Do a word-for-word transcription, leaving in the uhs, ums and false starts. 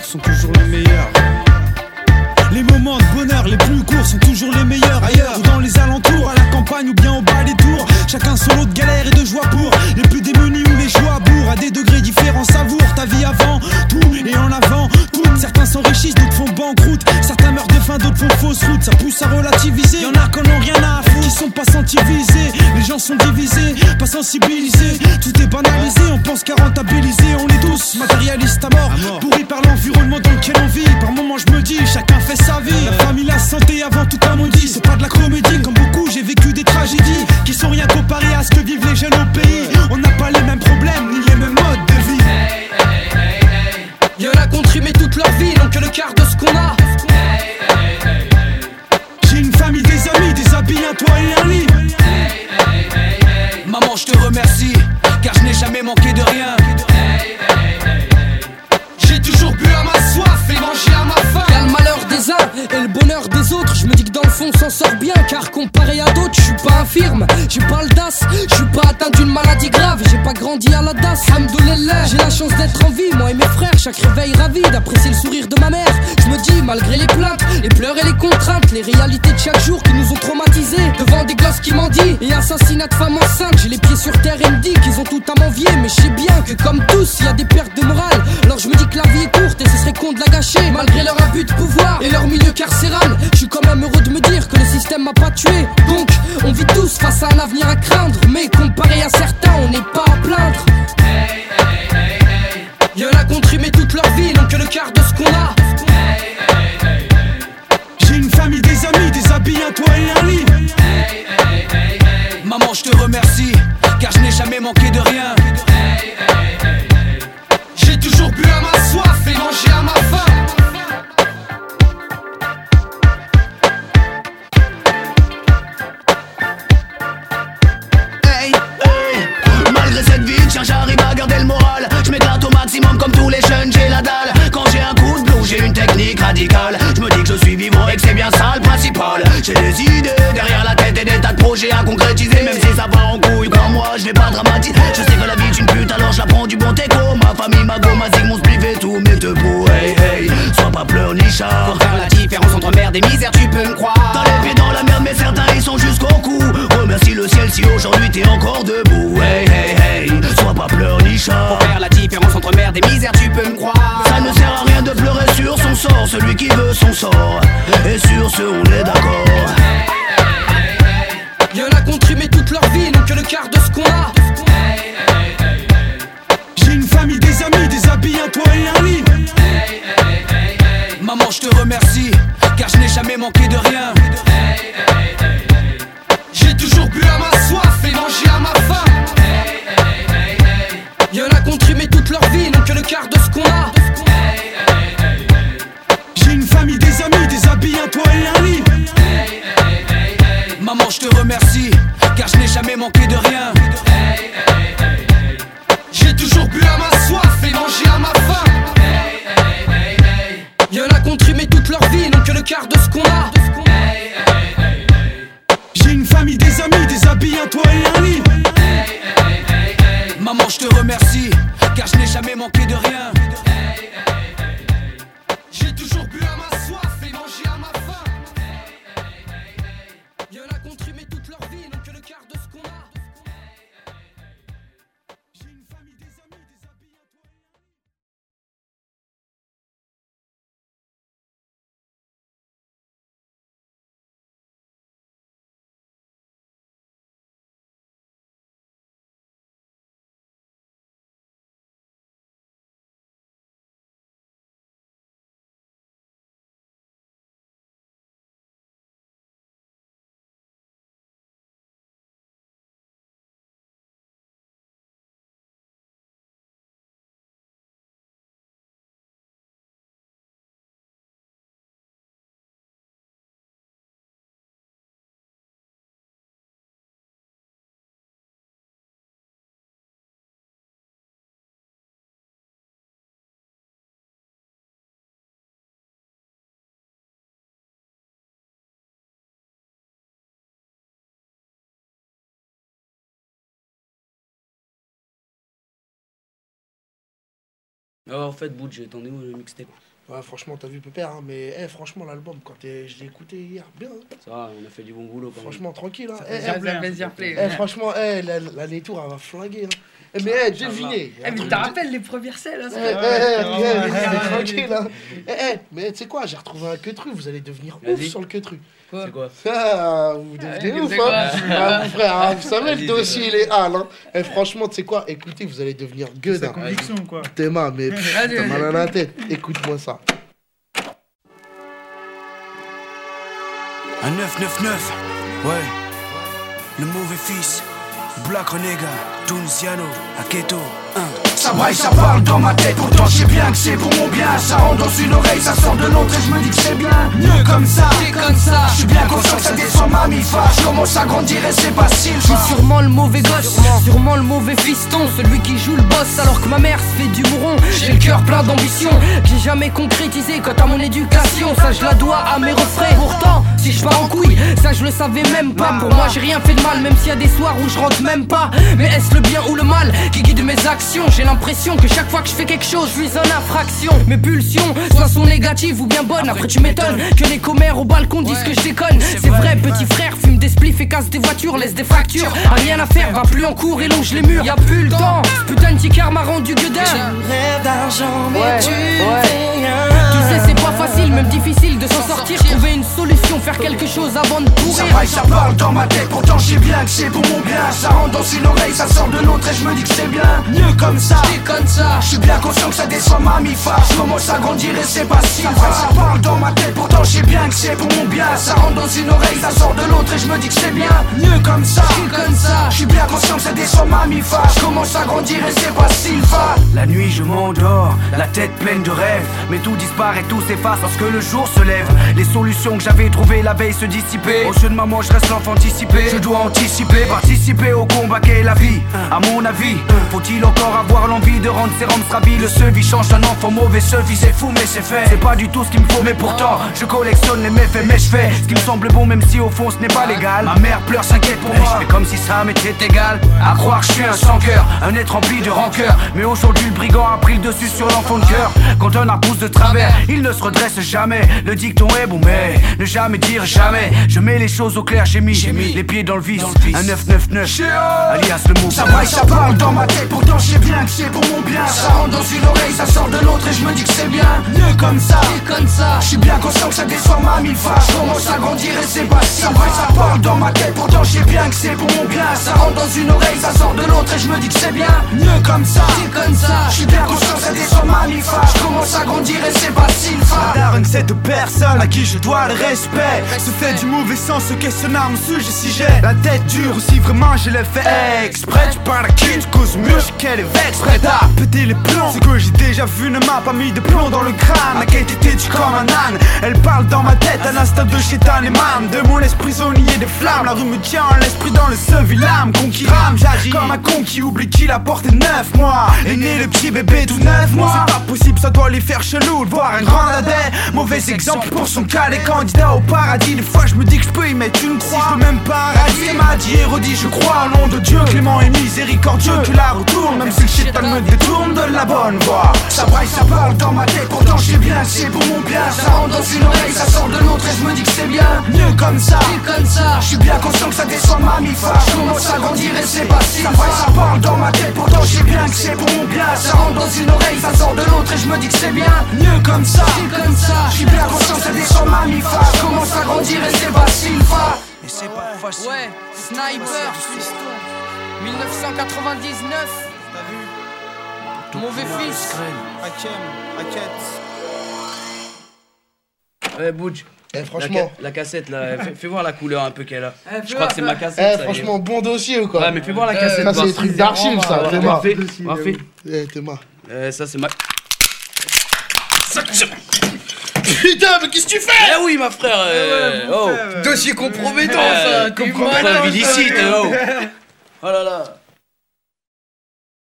sont toujours les meilleurs. Les moments de bonheur les plus courts sont toujours les meilleurs ailleurs ou dans les alentours, à la campagne ou bien au bas des tours. Chacun son lot de galère et de joie pour les plus démunis ou les joies bourres. À des degrés différents savoure ta vie avant tout et en avant tout. Certains s'enrichissent, d'autres font banqueroute. Certains meurent de faim, d'autres font fausse route. Ça pousse à relativiser. Y'en a qui en ont rien à foutre, qui sont pas sentis visés. Les gens sont divisés, pas sensibilisés. Tout est banalisé, on pense qu'à rentabiliser. On est tous matérialistes à mort, pourris par l'environnement dans lequel on vit. Par moments je me dis, chacun fait sa vie. La famille, la santé avant tout un maudit. C'est pas de la comédie, comme beaucoup j'ai vécu des tragédies qui sont rien comparées à ce que vivent les jeunes au pays. On n'a pas les mêmes problèmes, ni les mêmes modes de vie. Hey, hey, hey, hey. Y'en a qui ont trimé toute leur vie, donc que le quart de ce qu'on a. Hey, hey, hey, hey. J'ai une famille, des amis, des habits, un toit et un lit. Hey, hey, hey, hey. Maman je te remercie, car je n'ai jamais manqué de rien. Hey, hey, hey, hey. J'ai toujours bu à ma soif et mangé à ma faim. Y'a le malheur des uns et le bonheur des autres. Je me dis que dans le fond on s'en sort bien, car comparé à d'autres, je suis pas infirme, j'ai pas le D A S, je suis pas atteint d'une maladie grave, j'ai pas grandi à la D A S. Hamdoulillah, j'ai la chance d'être en vie, moi et mes frères, chaque réveil ravi d'apprécier le sourire de ma mère. Je me dis, malgré les plaintes, les pleurs et les contraintes, les réalités de chaque jour qui nous ont traumatisés, devant des gosses qui mendient et assassinats de femmes enceintes, j'ai les pieds sur terre et me dis qu'ils ont tout à m'envier. Mais je sais bien que comme tous, y a des pertes de morale. Alors je me dis que la vie est courte et ce serait con de la gâcher. Malgré leur abus de pouvoir et leur milieu carcéral, je suis quand même heureux de me dire que le système m'a pas tué. Donc on vit tous face à un avenir à craindre, mais comparé à certains on n'est pas à plaindre. Hey, hey, hey, hey. Y'en a qui ont trimé toute leur vie, donc que le quart de ce qu'on a. Hey, hey, hey, hey. J'ai une famille, des amis, des habits, un toit et un lit. Hey, hey, hey, hey. Maman je te remercie, car je n'ai jamais manqué de rien. Hey, hey, hey, hey. J'ai toujours bu à ma soif et mangé à ma faim. Hey, hey. Malgré cette vie, tiens j'arrive à garder le moral. Je m'éclate au maximum comme tous les jeunes, j'ai la dalle. Quand j'ai un coup de blues, j'ai une technique radicale. Je me dis que je suis vivant et que c'est bien ça le principal. J'ai des idées derrière la tête et des tas de projets à concrétiser. Même si ça part en couille, quand moi je vais pas dramatiser. Je sais que la vie est une pute, alors je la prends du bon teco. Ma famille, ma go, ma zig, mon spliff et tout mes deux bouts. Hey, hey, sois pas pleur ni chat. Pour faire la différence entre merde et misère, tu peux me croire. T'as les pieds dans la merde, mais certains ils sont jusqu'au cou. Remercie le ciel si aujourd'hui t'es encore debout. Hey, hey, hey, sois pas pleur ni chat. Pour faire la différence entre merde et misère, tu peux me croire. Ça ne sert à rien de pleurer sur son sort. Celui qui veut son sort, et sur ce on est d'accord. Y'en a qui ont trimé toute leur vie, donc que le quart de ce qu'on a. Hey, hey, hey, hey. J'ai une famille, des amis, des habits, un toit et un lit. Hey, hey, hey, hey. Maman je te remercie, car je n'ai jamais manqué de rien. Hey, hey, hey, hey. J'ai toujours bu à ma soif et mangé à ma faim. Hey, hey, hey, hey. Y'en a qui ont trimé toute leur vie, donc que le quart de ce qu'on a. Hey, hey, hey, hey. J'ai une famille, des amis, des habits, un toit et un lit. Hey, hey, hey, hey. Maman je te remercie, car je n'ai jamais manqué de rien. Hey, hey, hey, hey. J'ai toujours bu à ma soif et mangé à ma faim. Hey, hey, hey, hey. Y'en a qui ont trimé toute leur vie, donc que le quart de ce qu'on a. Hey, hey, hey, hey. J'ai une famille, des amis, des habits, un toit et un lit. Hey, hey, hey, hey. Maman je te remercie, car je n'ai jamais manqué de rien. Hey, hey, hey, hey. J'ai toujours bu à ma soif et mangé à ma faim. Hey, hey, hey, hey. Y'en a qui ont trimé toute leur vie, donc que le quart de ce qu'on a. J'ai une famille, des amis, des habits, un toit et un lit. Ah, en fait, Boudj, t'en es où le mixtape? Ouais, franchement, t'as vu Pépère, hein, mais eh, franchement, l'album, quand t'es- je l'ai écouté hier, bien. Hein. Ça va, on a fait du bon boulot quand même. Franchement, tranquille. Hein. Ça Eh, fait eh, plaisir, plaisir, plaisir. eh, franchement, eh, la- l'année tour, elle va flinguer. Hein. Eh, mais eh, devinez. Eh, mais tu te rappelles les premières scènes, là, Eh, ça eh, fait- eh, eh, eh, tranquille. Hein. Eh, eh, mais tu sais quoi, j'ai retrouvé un queutru, vous allez devenir ouf Vas-y. sur le queutru. C'est quoi? Ah, vous Ah, devenez ouais, ouf, c'est quoi hein. Ah, mon frère, hein, vous savez, Vas-y, le dossier, il est hal. Hein. Eh, franchement, tu sais quoi, écoutez, vous allez devenir C'est gueudin. sa conviction, quoi. T'es mal, mais pff, Vas-y, t'as vas-y. mal à la tête. Écoute-moi ça. Un neuf neuf neuf, ouais. Le mauvais fils, Black Renega, Tunziano, Aketo, un. Ça braille, ça parle dans ma tête, pourtant je sais bien que c'est pour mon bien. Ça rentre dans une oreille, ça sort de l'autre et je me dis que c'est bien. Mieux comme ça, C'est comme ça. je suis bien conscient que ça descend ma mi-fa. Je commence à grandir et c'est pas si Je suis sûrement le mauvais gosse, sûrement le mauvais fiston, celui qui joue le boss alors que ma mère se fait du mouron. J'ai le cœur plein d'ambition, que j'ai jamais concrétisé quant à mon éducation. Ça je la dois à mes refrains. Pourtant, si je pars en couille, ça je le savais même pas. Pour moi j'ai rien fait de mal, même s'il y a des soirs où je rentre même pas. Mais est-ce le bien ou le mal qui guide mes actions? J'ai l'impression que chaque fois que je fais quelque chose, je suis en infraction. Mes pulsions, soit sont négatives ou bien bonnes. Après tu m'étonnes que les commères au balcon disent que je déconne. C'est vrai, petit frère, fume des spliffs et casse des voitures, laisse des fractures. A rien à faire, va plus en cours et longe les murs. Y'a plus le temps, ce putain de ticard m'a rendu gueudin. Rêve d'argent, mais Ouais, tu ouais. fais rien. Tu sais c'est pas facile, même difficile de s'en sortir. Trouver une solution, faire quelque chose avant de Ça pourrir. braille, ça parle dans ma tête, pourtant je sais bien que c'est pour mon bien. Ça rentre dans une oreille, ça sort de l'autre et je me dis que c'est bien. Mieux comme ça, C'est comme ça. je suis bien conscient que ça descend ma mi-fa. Je commence à grandir et c'est pas si. Ça braille, ça parle dans ma tête, pourtant je sais bien que c'est pour mon bien. Ça rentre dans une oreille, ça sort de l'autre et je me dis que c'est bien. Mieux comme ça, C'est comme ça. je suis bien conscient que ça descend ma mi-fa. Je commence à grandir et c'est pas si fa. La nuit je m'endors, la tête pleine de rêves. Mais tout disparaît, tout s'efface lorsque le jour se lève. Les solutions que j'avais trouvées la veille se dissipaient. Au jeu de maman je reste l'enfant anticipé. Je dois anticiper, participer au combat qu'est la vie. À mon avis, faut-il encore avoir l'envie de rendre ses rampes stabiles? Ce vie change d'un enfant mauvais, ce vie c'est fou mais c'est fait. C'est pas du tout ce qu'il me faut mais pourtant je collectionne les méfaits. Mais je fais ce qui me semble bon même si au fond ce n'est pas légal. Ma mère pleure, s'inquiète pour moi, je fais comme si ça m'était égal. À croire que je suis un sans cœur, un être rempli de rancœur. Mais aujourd'hui le brigand a pris le dessus sur l'enfant de cœur. Quand un arbre pousse de travers, il ne se redresse jamais. Le dicton est bon mais ne jamais dire jamais. Je mets les choses au clair, j'ai mis, mis les pieds dans le vice. Un neuf neuf neuf, alias le mot. Ça braille, ça parle dans ma tête, pourtant je sais bien que c'est pour mon bien. Ça rentre dans une oreille, ça sort de l'autre et je me dis que c'est bien. Mieux comme ça, C'est comme ça. je suis bien conscient que ça déçoit ma mi-fa. Je commence à grandir et c'est pas si. Ça braille, ça parle dans ma tête, pourtant je sais bien que c'est pour mon bien. Ça rentre dans une oreille, ça sort de l'autre et je me dis que c'est bien. Mieux comme ça, C'est comme ça. je suis bien conscient que ça déçoit ma mi-fa. Je commence à grandir et c'est pas si fa. Daring, c'est deux personnes à qui je dois le respect. Se fait du mauvais sens, ce questionnaire me sujet si j'ai la tête dure ou si vraiment je l'ai fait exprès. Tu parles à qui, tu causes mieux, qu'elle est vexe, prête à péter les plombs. Ce que j'ai déjà vu ne m'a pas mis de plomb dans le crâne. Ma quête était tu comme un âne. Elle parle dans ma tête à l'instant de Chétan et Mam. De mon esprit prisonnier des flammes. La rue me tient, l'esprit dans le seul l'âme. Con qui rame, j'agis comme un con qui oublie qu'il a porté neuf mois. Et né le petit bébé tout neuf mois. C'est pas possible, ça doit les faire chelou de voir un grand dadais. Mauvais exemple pour son cas, les candidats au paradis. Des fois je me dis que je peux y mettre une croix. Si je veux même pas radier, m'a dit érudit, je crois au nom de Dieu clément et miséricordieux. Que la retourne, même si le chétan me détourne de la bonne voie. Ça braille, ça parle dans ma tête, pourtant je sais bien que c'est pour mon bien. Ça rentre dans une oreille, ça sort de l'autre et je me dis que c'est bien. Mieux comme ça, C'est comme ça. je suis bien conscient que ça descend ma mi-fa. Je commence à grandir et c'est pas si. Ça braille, ça parle dans ma tête, pourtant je sais bien que c'est pour mon bien. Ça rentre dans une oreille, ça sort de l'autre et je me dis que c'est bien. Mieux comme ça, C'est comme ça. je suis bien conscient que ça descend ma mi-fa. Je commence à grandir et c'est pas si fa. Et c'est pas facile. Ouais, Sniper, dix-neuf cent quatre-vingt-dix-neuf. Mauvais fils. Hakem, Haket. Ouais, Bouch. Eh, La, franchement, ca- la cassette là, fais, fais voir la couleur un peu qu'elle a. Eh, fais Je crois que c'est voir, ma eh, cassette. ça y est. franchement, bon dossier ou quoi? Ouais, mais fais voir la Euh, cassette. Ça, c'est voir. des trucs d'archives, ça, Ouais, t'es ouais, marre. fais, ouais, fais. Eh, t'es marre. Euh, ça c'est ma. Putain, mais qu'est-ce que tu fais? Eh oui, ma frère. euh, oh. Dossier compromettant, Euh, ça. T'es comprends pas malin, la vie ça. d'ici, t'es oh. Oh là là.